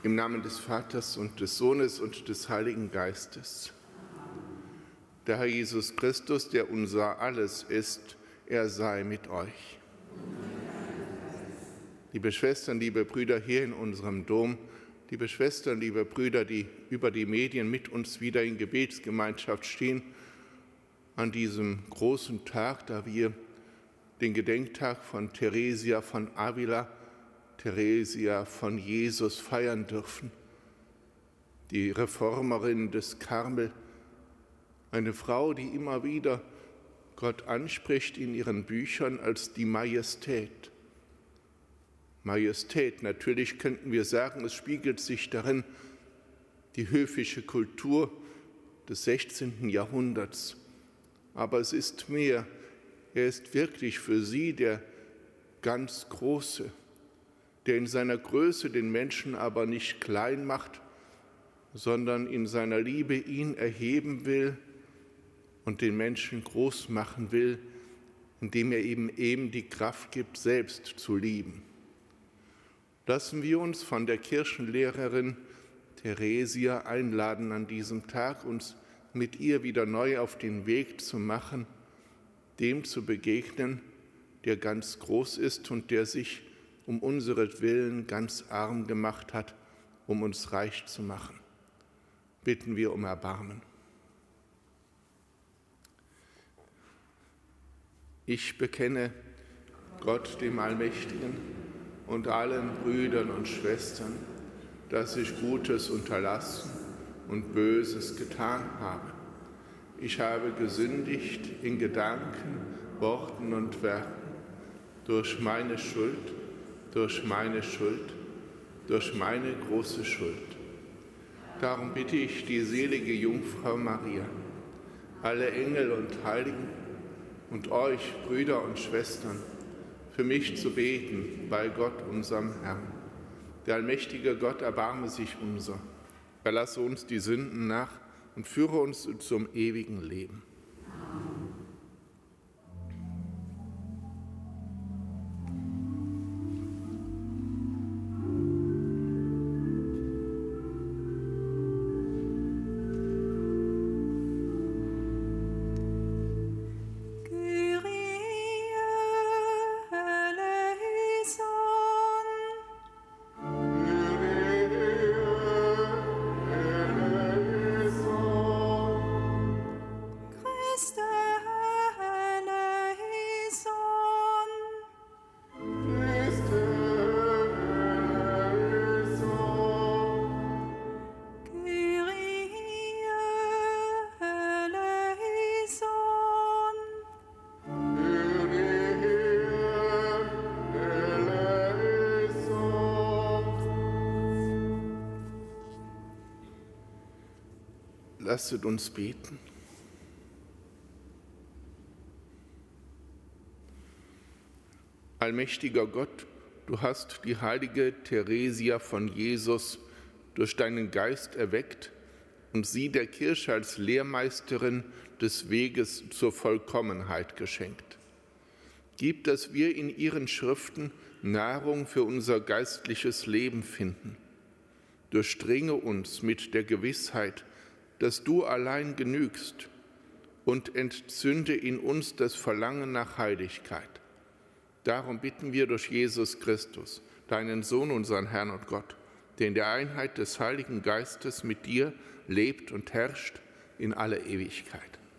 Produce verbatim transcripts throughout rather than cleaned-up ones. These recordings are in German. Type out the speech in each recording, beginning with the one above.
Im Namen des Vaters und des Sohnes und des Heiligen Geistes. Der Herr Jesus Christus, der unser Alles ist, er sei mit euch. Liebe Schwestern, liebe Brüder hier in unserem Dom, liebe Schwestern, liebe Brüder, die über die Medien mit uns wieder in Gebetsgemeinschaft stehen, an diesem großen Tag, da wir den Gedenktag von Theresia von Avila, Theresia von Jesus feiern dürfen, die Reformerin des Karmel, eine Frau, die immer wieder Gott anspricht in ihren Büchern als die Majestät. Majestät, natürlich könnten wir sagen, es spiegelt sich darin die höfische Kultur des sechzehnten Jahrhunderts. Aber es ist mehr, er ist wirklich für sie der ganz Große, der in seiner Größe den Menschen aber nicht klein macht, sondern in seiner Liebe ihn erheben will und den Menschen groß machen will, indem er ihm eben die Kraft gibt, selbst zu lieben. Lassen wir uns von der Kirchenlehrerin Theresia einladen, an diesem Tag uns mit ihr wieder neu auf den Weg zu machen, dem zu begegnen, der ganz groß ist und der sich um unseretwillen ganz arm gemacht hat, um uns reich zu machen. Bitten wir um Erbarmen. Ich bekenne Gott, dem Allmächtigen, und allen Brüdern und Schwestern, dass ich Gutes unterlassen und Böses getan habe. Ich habe gesündigt in Gedanken, Worten und Werken, durch meine Schuld, durch meine Schuld, durch meine große Schuld. Darum bitte ich die selige Jungfrau Maria, alle Engel und Heiligen und euch, Brüder und Schwestern, für mich zu beten bei Gott, unserem Herrn. Der allmächtige Gott erbarme sich unser. Erlasse uns die Sünden nach und führe uns zum ewigen Leben. Lasset uns beten. Allmächtiger Gott, du hast die heilige Theresia von Jesus durch deinen Geist erweckt und sie der Kirche als Lehrmeisterin des Weges zur Vollkommenheit geschenkt. Gib, dass wir in ihren Schriften Nahrung für unser geistliches Leben finden. Durchdringe uns mit der Gewissheit, dass du allein genügst, und entzünde in uns das Verlangen nach Heiligkeit. Darum bitten wir durch Jesus Christus, deinen Sohn, unseren Herrn und Gott, der in der Einheit des Heiligen Geistes mit dir lebt und herrscht in alle Ewigkeit.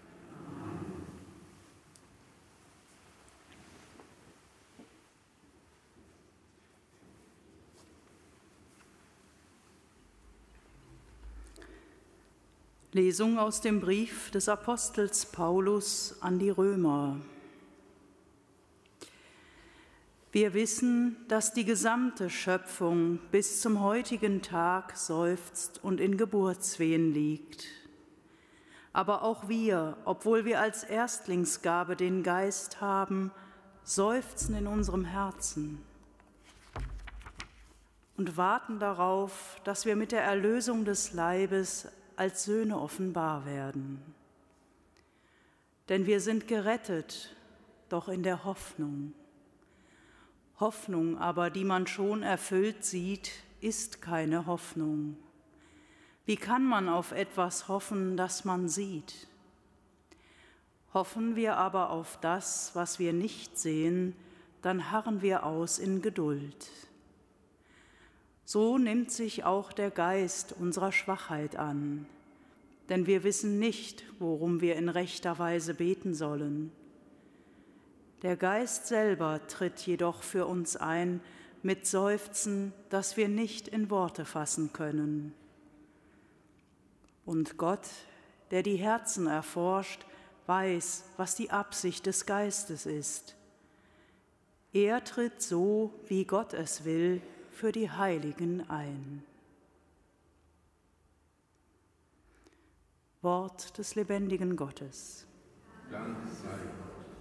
Lesung aus dem Brief des Apostels Paulus an die Römer. Wir wissen, dass die gesamte Schöpfung bis zum heutigen Tag seufzt und in Geburtswehen liegt. Aber auch wir, obwohl wir als Erstlingsgabe den Geist haben, seufzen in unserem Herzen und warten darauf, dass wir mit der Erlösung des Leibes als Söhne offenbar werden. Denn wir sind gerettet, doch in der Hoffnung. Hoffnung aber, die man schon erfüllt sieht, ist keine Hoffnung. Wie kann man auf etwas hoffen, das man sieht? Hoffen wir aber auf das, was wir nicht sehen, dann harren wir aus in Geduld. So nimmt sich auch der Geist unserer Schwachheit an, denn wir wissen nicht, worum wir in rechter Weise beten sollen. Der Geist selber tritt jedoch für uns ein mit Seufzen, das wir nicht in Worte fassen können. Und Gott, der die Herzen erforscht, weiß, was die Absicht des Geistes ist. Er tritt so, wie Gott es will, für die Heiligen ein. Wort des lebendigen Gottes. Dank sei Gott.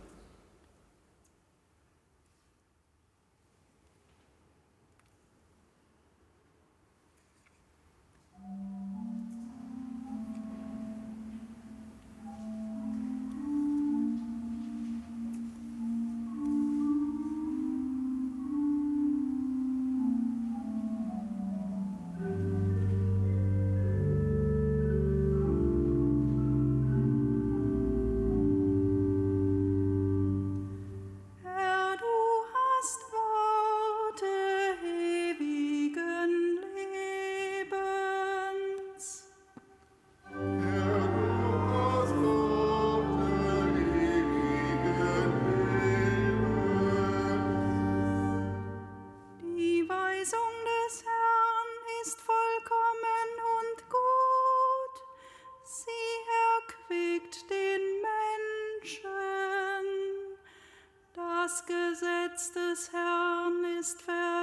Das Gesetz des Herrn ist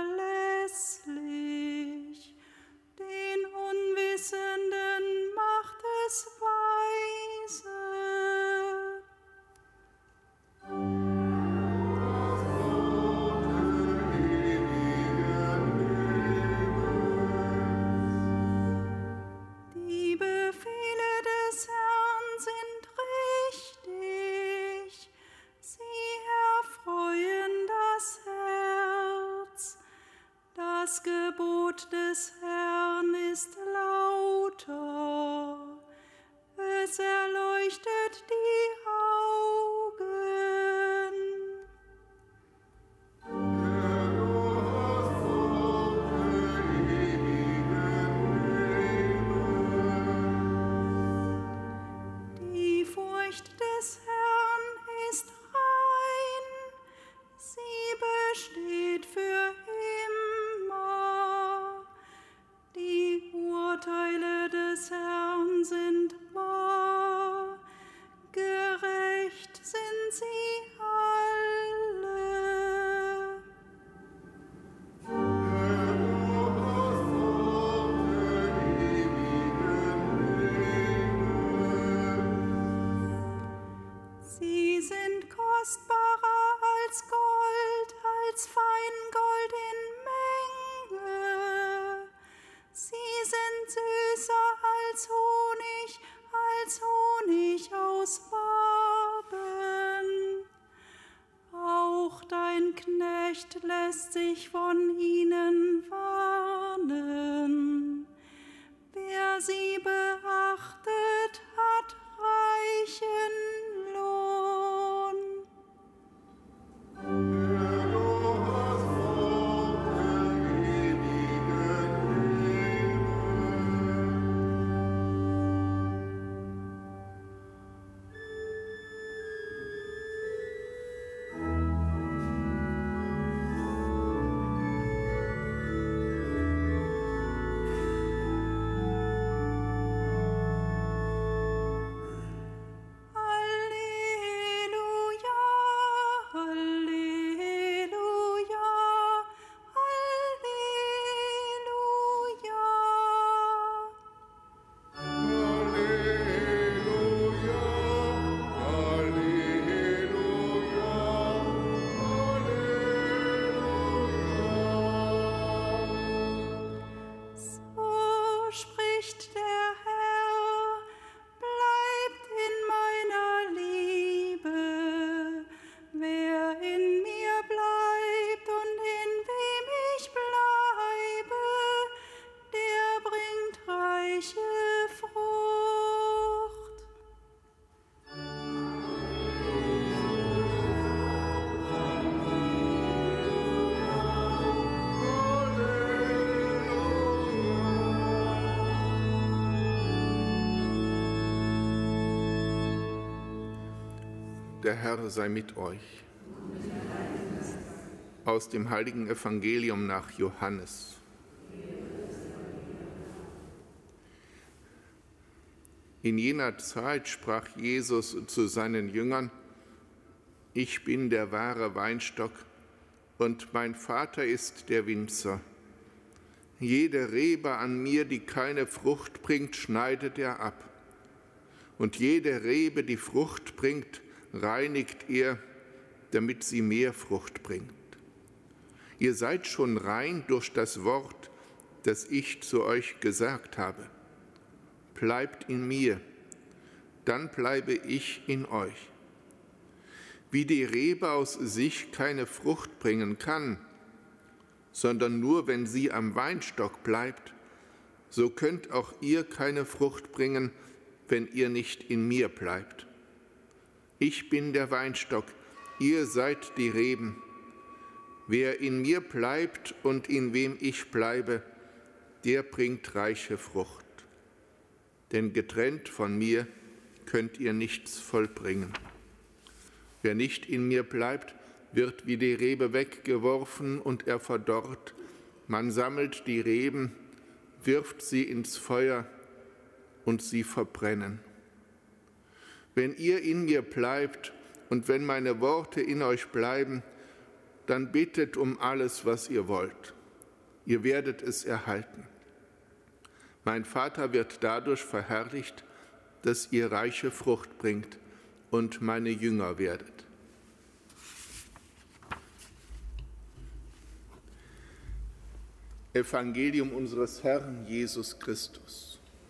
verlässlich, den Unwissenden macht es weise. Die Befehle des Herrn sind richtig, sie erfreuen das Herz. Das Gebot des Herrn ist lauter, es erleuchtet die Augen. Die Furcht des Herrn ist rein, sie besteht für immer. Die Urteile des Herrn sind wahr, gerecht sind sie alle. Sie sind kostbarer als Gold, als Feingold in Menge. Sie sind süßer als Honig, als Honig aus Waben. Auch dein Knecht lässt sich von ihnen warnen. Wer sie beachtet, hat reichen Lohn. Der Herr sei mit euch. Aus dem heiligen Evangelium nach Johannes. In jener Zeit sprach Jesus zu seinen Jüngern: Ich bin der wahre Weinstock und mein Vater ist der Winzer. Jede Rebe an mir, die keine Frucht bringt, schneidet er ab. Und jede Rebe, die Frucht bringt, reinigt er, damit sie mehr Frucht bringt. Ihr seid schon rein durch das Wort, das ich zu euch gesagt habe. Bleibt in mir, dann bleibe ich in euch. Wie die Rebe aus sich keine Frucht bringen kann, sondern nur, wenn sie am Weinstock bleibt, so könnt auch ihr keine Frucht bringen, wenn ihr nicht in mir bleibt. Ich bin der Weinstock, ihr seid die Reben. Wer in mir bleibt und in wem ich bleibe, der bringt reiche Frucht. Denn getrennt von mir könnt ihr nichts vollbringen. Wer nicht in mir bleibt, wird wie die Rebe weggeworfen und er verdorrt. Man sammelt die Reben, wirft sie ins Feuer und sie verbrennen. Wenn ihr in mir bleibt und wenn meine Worte in euch bleiben, dann bittet um alles, was ihr wollt. Ihr werdet es erhalten. Mein Vater wird dadurch verherrlicht, dass ihr reiche Frucht bringt und meine Jünger werdet. Evangelium unseres Herrn Jesus Christus.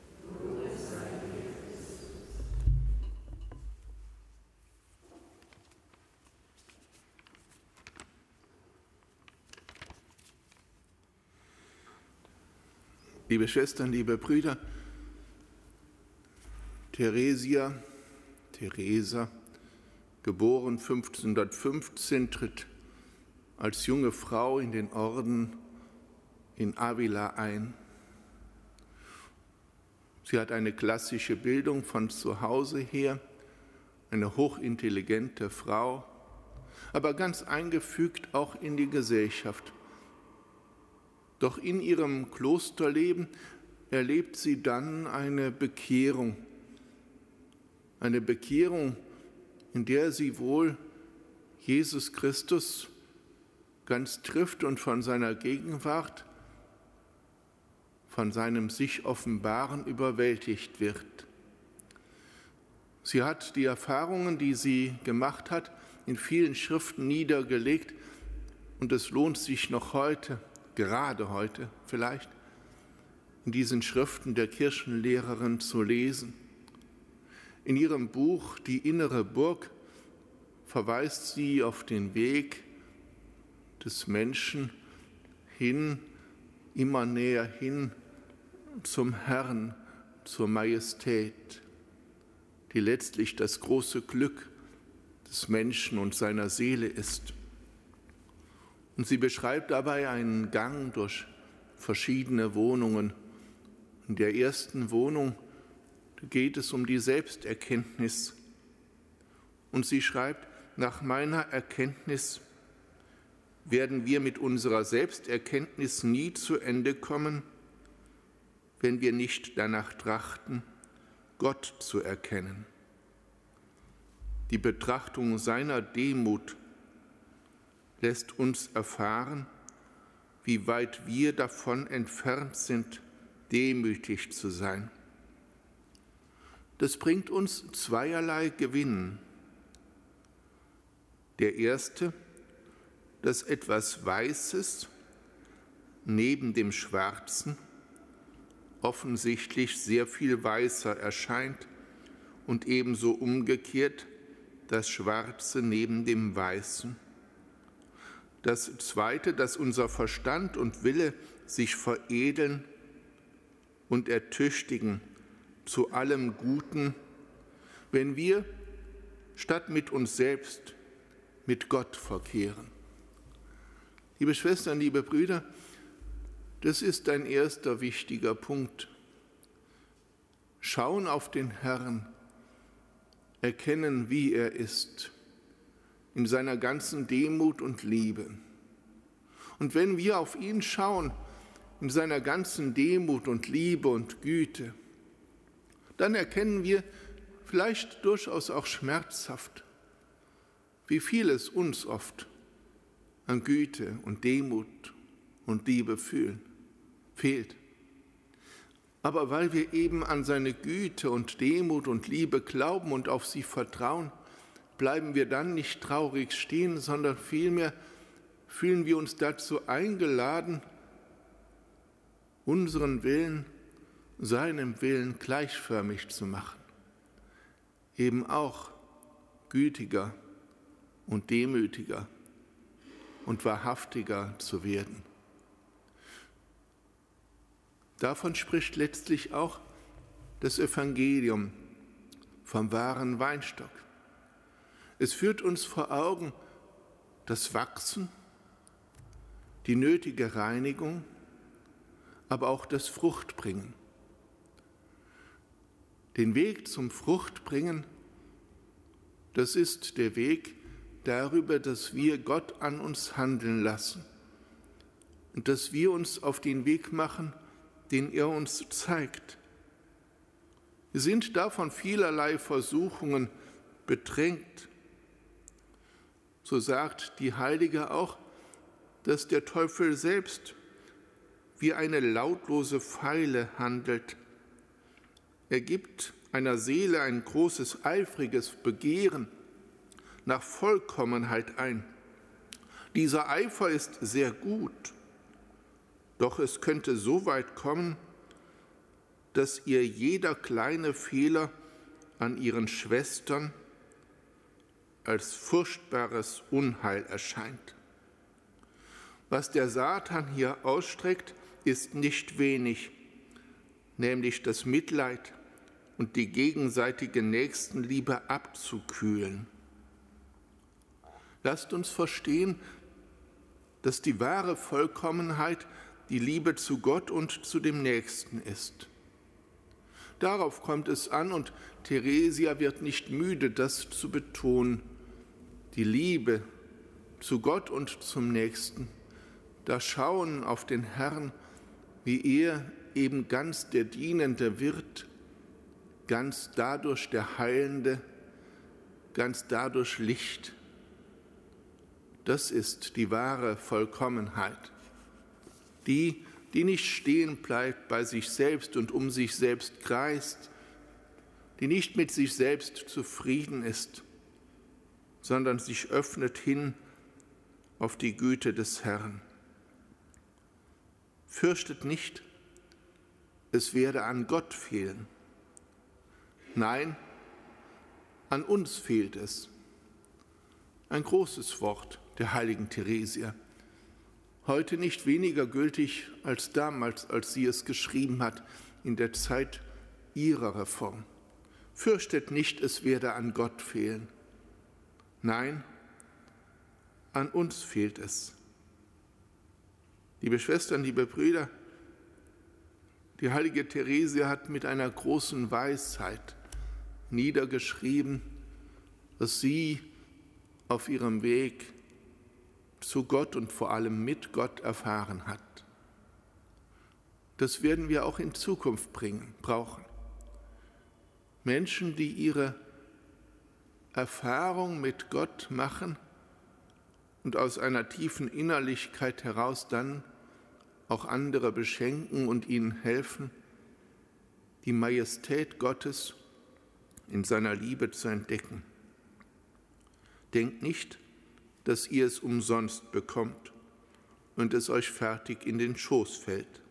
Liebe Schwestern, liebe Brüder, Theresia, Teresa, geboren fünfzehnhundertfünfzehn, tritt als junge Frau in den Orden in Avila ein. Sie hat eine klassische Bildung von zu Hause her, eine hochintelligente Frau, aber ganz eingefügt auch in die Gesellschaft. Doch in ihrem Klosterleben erlebt sie dann eine Bekehrung, eine Bekehrung, in der sie wohl Jesus Christus ganz trifft und von seiner Gegenwart, von seinem sich Offenbaren überwältigt wird. Sie hat die Erfahrungen, die sie gemacht hat, in vielen Schriften niedergelegt und es lohnt sich noch heute, gerade heute vielleicht, in diesen Schriften der Kirchenlehrerin zu lesen. In ihrem Buch Die innere Burg verweist sie auf den Weg des Menschen hin, immer näher hin zum Herrn, zur Majestät, die letztlich das große Glück des Menschen und seiner Seele ist. Und sie beschreibt dabei einen Gang durch verschiedene Wohnungen. In der ersten Wohnung geht es um die Selbsterkenntnis. Und sie schreibt, nach meiner Erkenntnis werden wir mit unserer Selbsterkenntnis nie zu Ende kommen, wenn wir nicht danach trachten, Gott zu erkennen. Die Betrachtung seiner Demut lässt uns erfahren, wie weit wir davon entfernt sind, demütig zu sein. Das bringt uns zweierlei Gewinn. Der erste, dass etwas Weißes neben dem Schwarzen offensichtlich sehr viel weißer erscheint und ebenso umgekehrt das Schwarze neben dem Weißen. Das Zweite, dass unser Verstand und Wille sich veredeln und ertüchtigen zu allem Guten, wenn wir statt mit uns selbst mit Gott verkehren. Liebe Schwestern, liebe Brüder, das ist ein erster wichtiger Punkt. Schauen auf den Herrn, erkennen, wie er ist, in seiner ganzen Demut und Liebe. Und wenn wir auf ihn schauen, in seiner ganzen Demut und Liebe und Güte, dann erkennen wir vielleicht durchaus auch schmerzhaft, wie viel es uns oft an Güte und Demut und Liebe fühlen, fehlt. Aber weil wir eben an seine Güte und Demut und Liebe glauben und auf sie vertrauen, bleiben wir dann nicht traurig stehen, sondern vielmehr fühlen wir uns dazu eingeladen, unseren Willen seinem Willen gleichförmig zu machen, eben auch gütiger und demütiger und wahrhaftiger zu werden. Davon spricht letztlich auch das Evangelium vom wahren Weinstock. Es führt uns vor Augen das Wachsen, die nötige Reinigung, aber auch das Fruchtbringen. Den Weg zum Fruchtbringen, das ist der Weg darüber, dass wir Gott an uns handeln lassen und dass wir uns auf den Weg machen, den er uns zeigt. Wir sind da von vielerlei Versuchungen bedrängt. So sagt die Heilige auch, dass der Teufel selbst wie eine lautlose Feile handelt. Er gibt einer Seele ein großes, eifriges Begehren nach Vollkommenheit ein. Dieser Eifer ist sehr gut, doch es könnte so weit kommen, dass ihr jeder kleine Fehler an ihren Schwestern als furchtbares Unheil erscheint. Was der Satan hier ausstreckt, ist nicht wenig, nämlich das Mitleid und die gegenseitige Nächstenliebe abzukühlen. Lasst uns verstehen, dass die wahre Vollkommenheit die Liebe zu Gott und zu dem Nächsten ist. Darauf kommt es an und Theresia wird nicht müde, das zu betonen. Die Liebe zu Gott und zum Nächsten, das Schauen auf den Herrn, wie er eben ganz der Dienende wird, ganz dadurch der Heilende, ganz dadurch Licht. Das ist die wahre Vollkommenheit, die, die nicht stehen bleibt bei sich selbst und um sich selbst kreist, die nicht mit sich selbst zufrieden ist, sondern sich öffnet hin auf die Güte des Herrn. Fürchtet nicht, es werde an Gott fehlen. Nein, an uns fehlt es. Ein großes Wort der heiligen Theresia. Heute nicht weniger gültig als damals, als sie es geschrieben hat, in der Zeit ihrer Reform. Fürchtet nicht, es werde an Gott fehlen. Nein, an uns fehlt es. Liebe Schwestern, liebe Brüder, die heilige Theresia hat mit einer großen Weisheit niedergeschrieben, was sie auf ihrem Weg zu Gott und vor allem mit Gott erfahren hat. Das werden wir auch in Zukunft bringen, brauchen. Menschen, die ihre Erfahrung mit Gott machen und aus einer tiefen Innerlichkeit heraus dann auch andere beschenken und ihnen helfen, die Majestät Gottes in seiner Liebe zu entdecken. Denkt nicht, dass ihr es umsonst bekommt und es euch fertig in den Schoß fällt.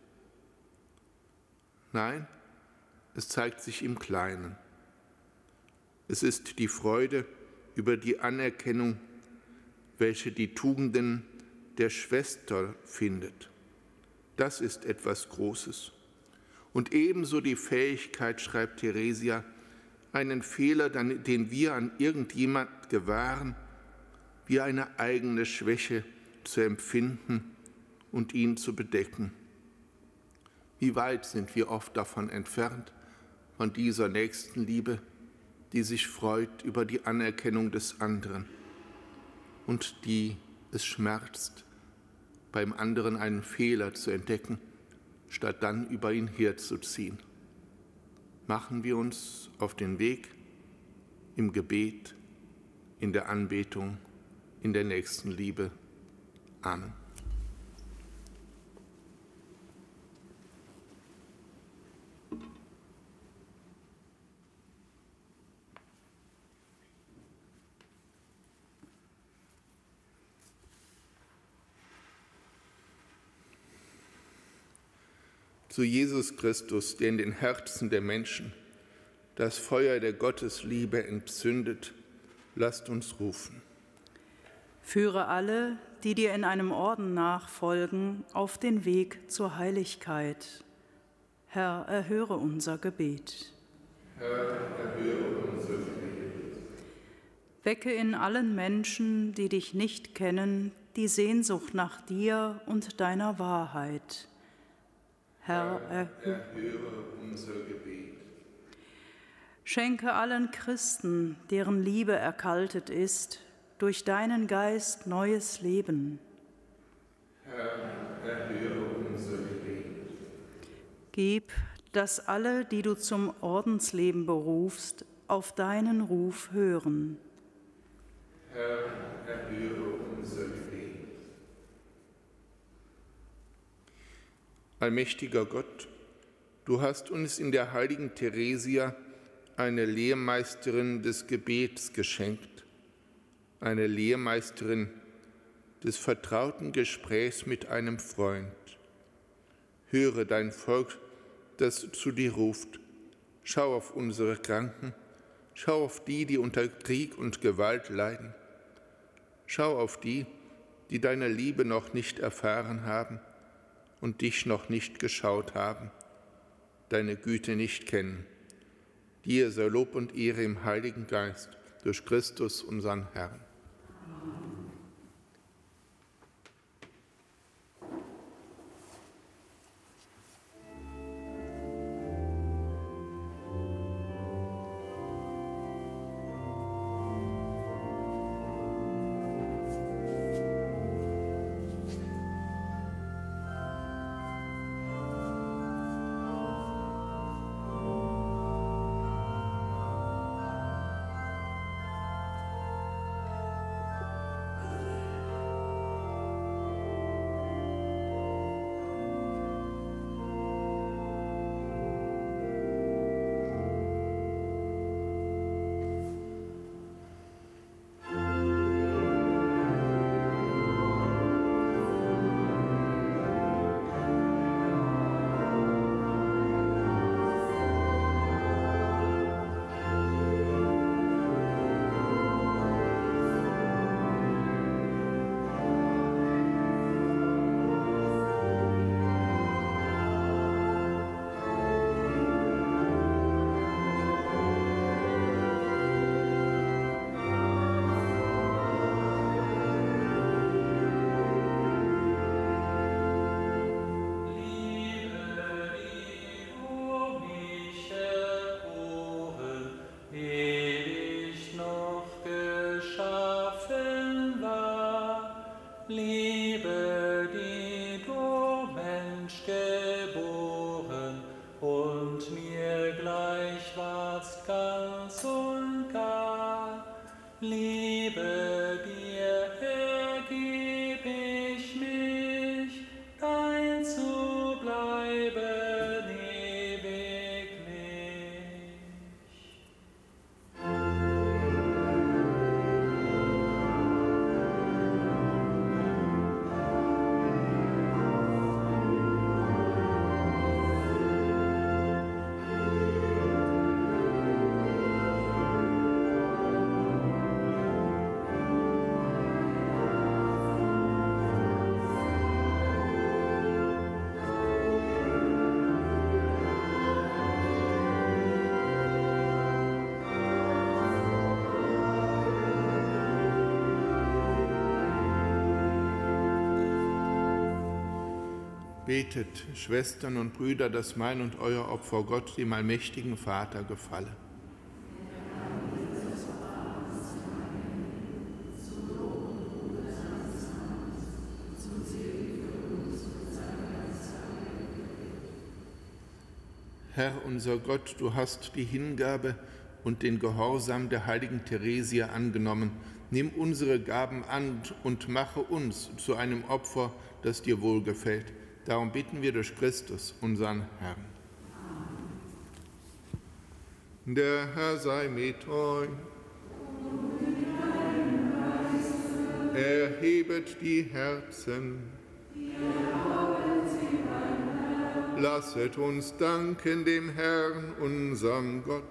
Nein, es zeigt sich im Kleinen. Es ist die Freude über die Anerkennung, welche die Tugenden der Schwester findet. Das ist etwas Großes. Und ebenso die Fähigkeit, schreibt Theresia, einen Fehler, den wir an irgendjemand gewahren, wie eine eigene Schwäche zu empfinden und ihn zu bedecken. Wie weit sind wir oft davon entfernt, von dieser Nächstenliebe, die sich freut über die Anerkennung des anderen. und die es schmerzt, beim anderen einen Fehler zu entdecken, statt dann über ihn herzuziehen. Machen wir uns auf den Weg im Gebet, in der Anbetung, in der Nächstenliebe. Amen. Zu Jesus Christus, der in den Herzen der Menschen das Feuer der Gottesliebe entzündet, lasst uns rufen. Führe alle, die dir in einem Orden nachfolgen, auf den Weg zur Heiligkeit. Herr, erhöre unser Gebet. Herr, erhöre unser Gebet. Wecke in allen Menschen, die dich nicht kennen, die Sehnsucht nach dir und deiner Wahrheit. Herr, erhöre unser Gebet. Schenke allen Christen, deren Liebe erkaltet ist, durch deinen Geist neues Leben. Herr, erhöre unser Gebet. Gib, dass alle, die du zum Ordensleben berufst, auf deinen Ruf hören. Herr, erhöre unser Gebet. Allmächtiger Gott, du hast uns in der heiligen Theresia eine Lehrmeisterin des Gebets geschenkt, eine Lehrmeisterin des vertrauten Gesprächs mit einem Freund. Höre dein Volk, das zu dir ruft. Schau auf unsere Kranken, schau auf die, die unter Krieg und Gewalt leiden. Schau auf die, die deine Liebe noch nicht erfahren haben und dich noch nicht geschaut haben, deine Güte nicht kennen. Dir sei Lob und Ehre im Heiligen Geist, durch Christus, unseren Herrn. Betet, Schwestern und Brüder, dass mein und euer Opfer Gott, dem allmächtigen Vater, gefalle. Herr unser Gott, du hast die Hingabe und den Gehorsam der heiligen Theresia angenommen. Nimm unsere Gaben an und mache uns zu einem Opfer, das dir wohlgefällt. Darum bitten wir durch Christus, unseren Herrn. Der Herr sei mit euch. Erhebet die Herzen. Lasset uns danken dem Herrn, unserem Gott.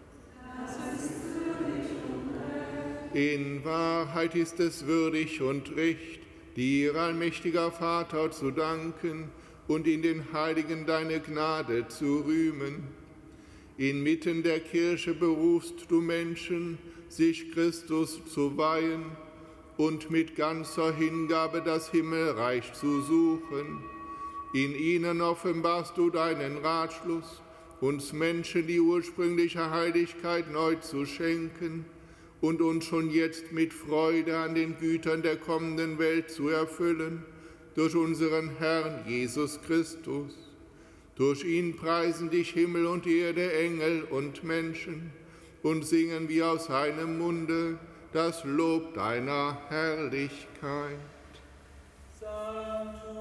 In Wahrheit ist es würdig und recht, dir, allmächtiger Vater, zu danken und in den Heiligen deine Gnade zu rühmen. Inmitten der Kirche berufst du Menschen, sich Christus zu weihen und mit ganzer Hingabe das Himmelreich zu suchen. In ihnen offenbarst du deinen Ratschluss, uns Menschen die ursprüngliche Heiligkeit neu zu schenken und uns schon jetzt mit Freude an den Gütern der kommenden Welt zu erfüllen, durch unseren Herrn Jesus Christus. Durch ihn preisen dich Himmel und Erde, Engel und Menschen, und singen wir aus seinem Munde das Lob deiner Herrlichkeit. Sanctus,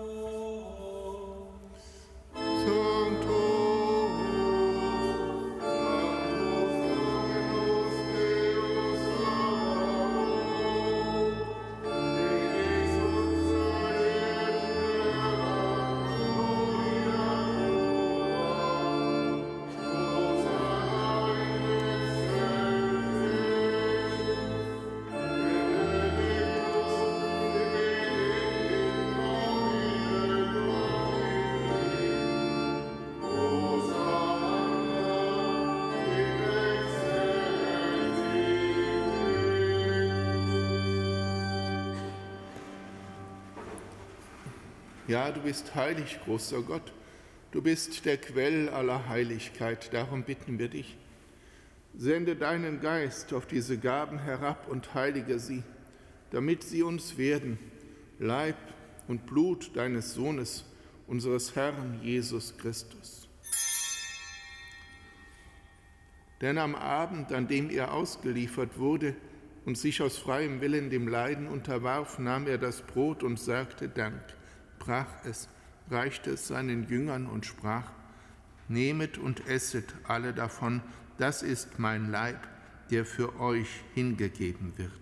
Sanctus. Ja, du bist heilig, großer Gott. Du bist der Quell aller Heiligkeit. Darum bitten wir dich. Sende deinen Geist auf diese Gaben herab und heilige sie, damit sie uns werden, Leib und Blut deines Sohnes, unseres Herrn Jesus Christus. Denn am Abend, an dem er ausgeliefert wurde und sich aus freiem Willen dem Leiden unterwarf, nahm er das Brot und sagte Dank, brach es, reichte es seinen Jüngern und sprach: Nehmet und esset alle davon, das ist mein Leib, der für euch hingegeben wird.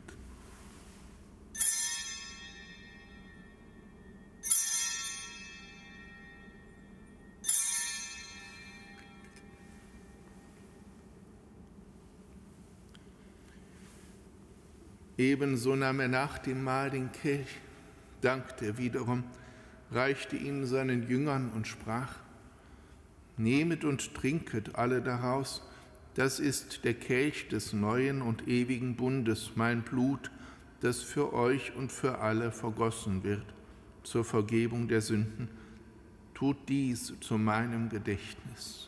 Ebenso nahm er nach dem Mahl den Kelch, dankte wiederum, reichte ihn seinen Jüngern und sprach: Nehmet und trinket alle daraus, das ist der Kelch des neuen und ewigen Bundes, mein Blut, das für euch und für alle vergossen wird, zur Vergebung der Sünden. Tut dies zu meinem Gedächtnis.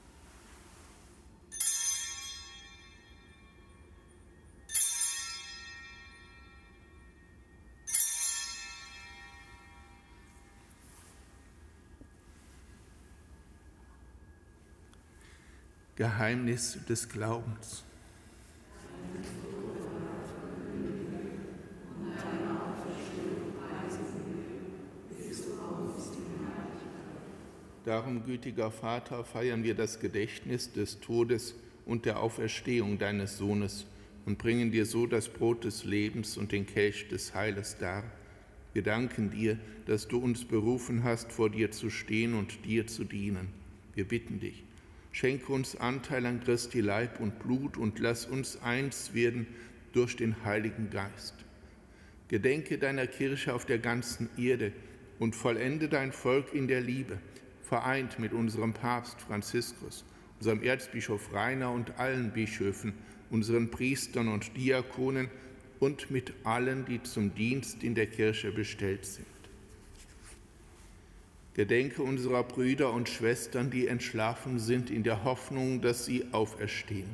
Geheimnis des Glaubens. Darum, gütiger Vater, feiern wir das Gedächtnis des Todes und der Auferstehung deines Sohnes und bringen dir so das Brot des Lebens und den Kelch des Heiles dar. Wir danken dir, dass du uns berufen hast, vor dir zu stehen und dir zu dienen. Wir bitten dich, schenke uns Anteil an Christi Leib und Blut und lass uns eins werden durch den Heiligen Geist. Gedenke deiner Kirche auf der ganzen Erde und vollende dein Volk in der Liebe, vereint mit unserem Papst Franziskus, unserem Erzbischof Rainer und allen Bischöfen, unseren Priestern und Diakonen und mit allen, die zum Dienst in der Kirche bestellt sind. Gedenke unserer Brüder und Schwestern, die entschlafen sind, in der Hoffnung, dass sie auferstehen.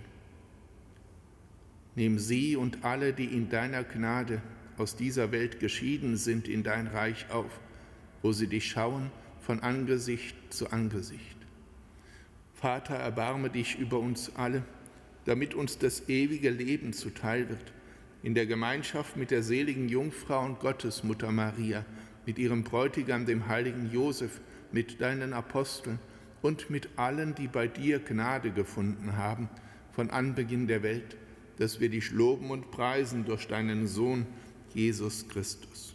Nimm sie und alle, die in deiner Gnade aus dieser Welt geschieden sind, in dein Reich auf, wo sie dich schauen von Angesicht zu Angesicht. Vater, erbarme dich über uns alle, damit uns das ewige Leben zuteil wird, in der Gemeinschaft mit der seligen Jungfrau und Gottesmutter Maria, mit ihrem Bräutigam, dem heiligen Josef, mit deinen Aposteln und mit allen, die bei dir Gnade gefunden haben, von Anbeginn der Welt, dass wir dich loben und preisen durch deinen Sohn, Jesus Christus.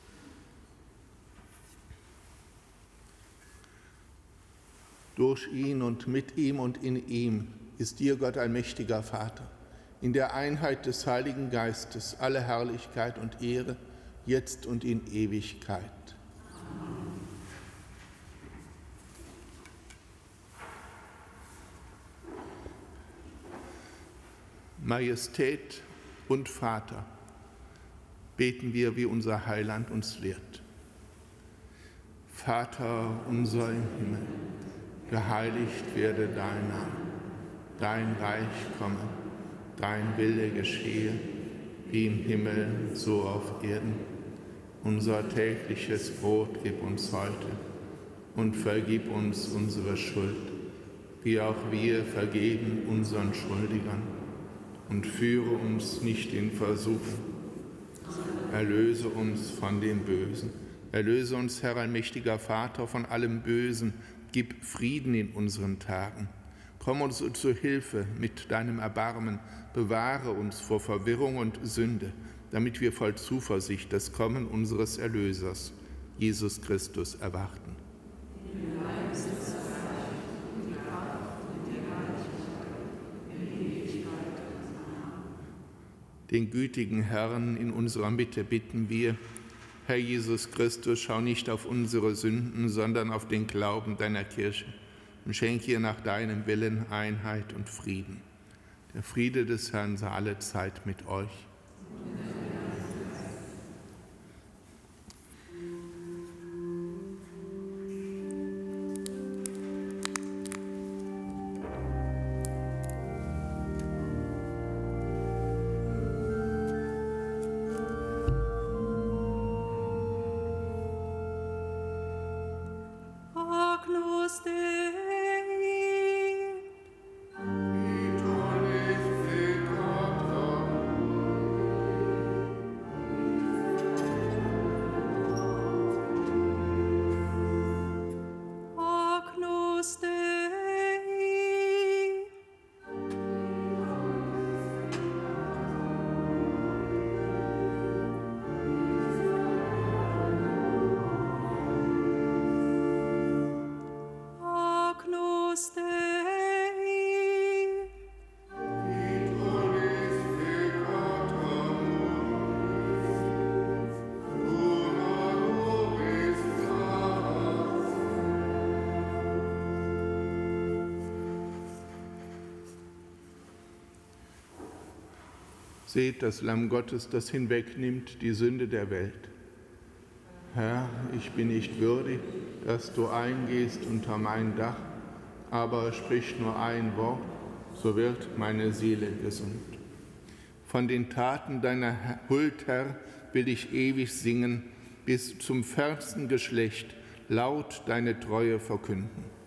Durch ihn und mit ihm und in ihm ist dir, Gott, allmächtiger Vater, in der Einheit des Heiligen Geistes alle Herrlichkeit und Ehre, jetzt und in Ewigkeit. Majestät und Vater, beten wir, wie unser Heiland uns lehrt. Vater unser im Himmel, geheiligt werde dein Name, dein Reich komme, dein Wille geschehe, wie im Himmel, so auf Erden. Unser tägliches Brot gib uns heute und vergib uns unsere Schuld, wie auch wir vergeben unseren Schuldigern. Und führe uns nicht in Versuchung, erlöse uns von dem Bösen. Erlöse uns, Herr allmächtiger Vater, von allem Bösen, gib Frieden in unseren Tagen. Komm uns zu Hilfe mit deinem Erbarmen, bewahre uns vor Verwirrung und Sünde, damit wir voll Zuversicht das Kommen unseres Erlösers, Jesus Christus, erwarten. Den gütigen Herrn in unserer Mitte bitten wir, Herr Jesus Christus, schau nicht auf unsere Sünden, sondern auf den Glauben deiner Kirche und schenke ihr nach deinem Willen Einheit und Frieden. Der Friede des Herrn sei alle Zeit mit euch. Seht das Lamm Gottes, das hinwegnimmt die Sünde der Welt. Herr, ich bin nicht würdig, dass du eingehst unter mein Dach, aber sprich nur ein Wort, so wird meine Seele gesund. Von den Taten deiner Huld, Herr, will ich ewig singen, bis zum fernsten Geschlecht laut deine Treue verkünden.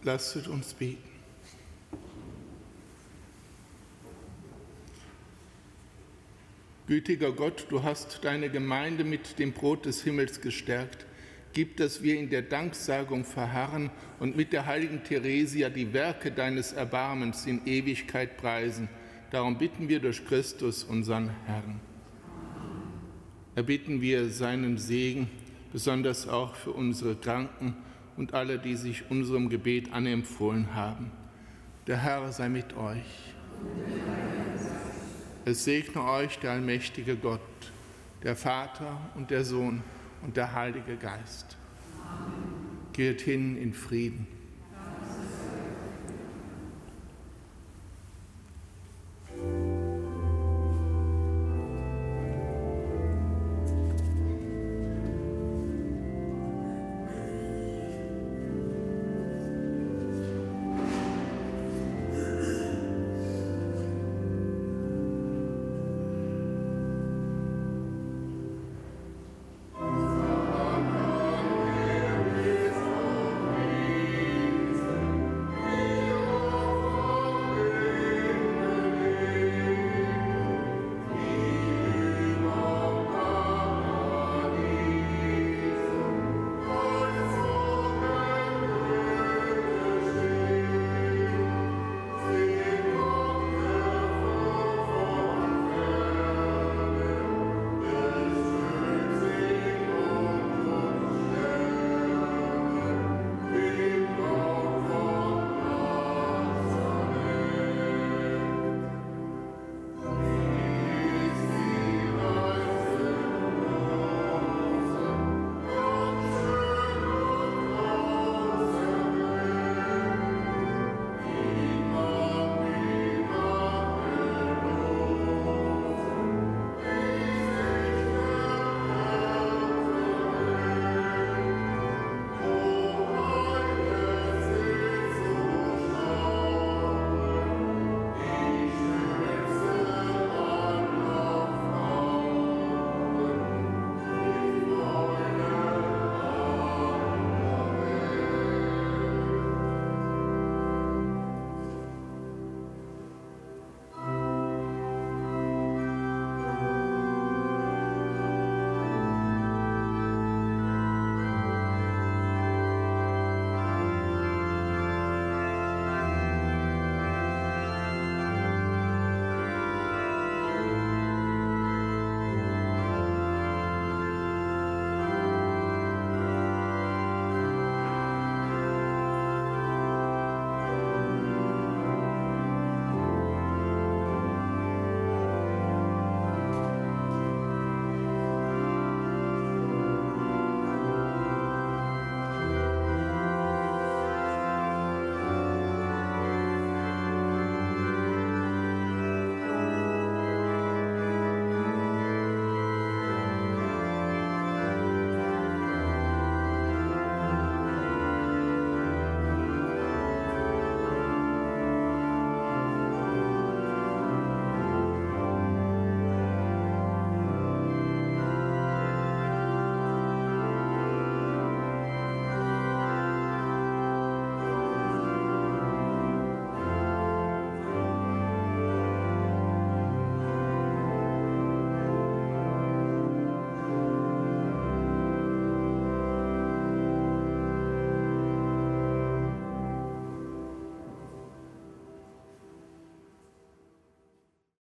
Lasset uns beten. Gütiger Gott, du hast deine Gemeinde mit dem Brot des Himmels gestärkt. Gib, dass wir in der Danksagung verharren und mit der heiligen Theresia die Werke deines Erbarmens in Ewigkeit preisen. Darum bitten wir durch Christus, unseren Herrn. Erbitten wir seinen Segen, besonders auch für unsere Kranken und alle, die sich unserem Gebet anempfohlen haben. Der Herr sei mit euch. Es segne euch der allmächtige Gott, der Vater und der Sohn und der Heilige Geist. Geht hin in Frieden.